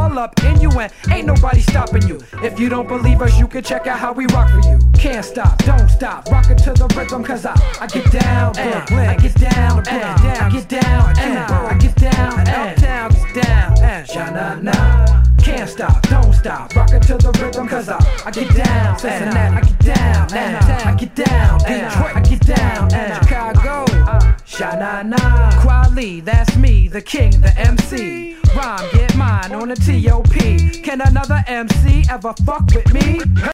pull up in you and ain't nobody stopping you. If you don't believe us, you can check out how we rock for you. Can't stop, don't stop, rockin' to the rhythm, cause I get down, Brooklyn, I get down, I get down, I get down, Uptown gets down, Sha-na-na. Can't stop, don't stop, rockin' to the rhythm, cause I get down, Cincinnati, I get down, I get down, Detroit, I get down, Chicago, Sha-na-na. Kweli, that's me, the king, the MC. Rhyme, get mine on a T.O.P. Can another MC ever fuck with me?